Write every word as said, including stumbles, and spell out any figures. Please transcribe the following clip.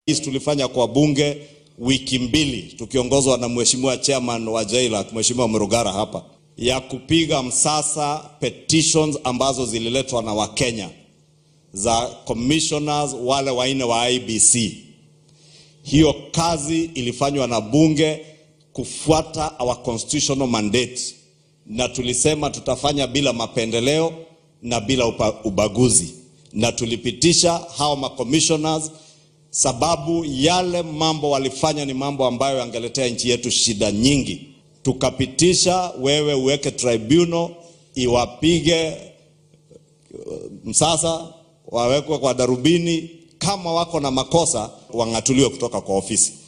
Tulifanya kwa bunge wiki mbili tukiongozwa na mheshimiwa chairman wa Jaila, mheshimiwa Murugara hapa, ya kupiga msasa petitions ambazo zililetwa na Wakenya za commissioners wale waine wa I B C. Hiyo kazi ilifanywa na bunge kufuata our constitutional mandate, na tulisema tutafanya bila mapendeleo na bila ubaguzi, na tulipitisha hao ma commissioners sababu yale mambo walifanya ni mambo ambayo yangeletea nchi yetu shida nyingi. Tukapitisha wewe uweke tribunal iwapige msasa, wawekwe kwa darubini, kama wako na makosa wangatuliwe kutoka kwa ofisi.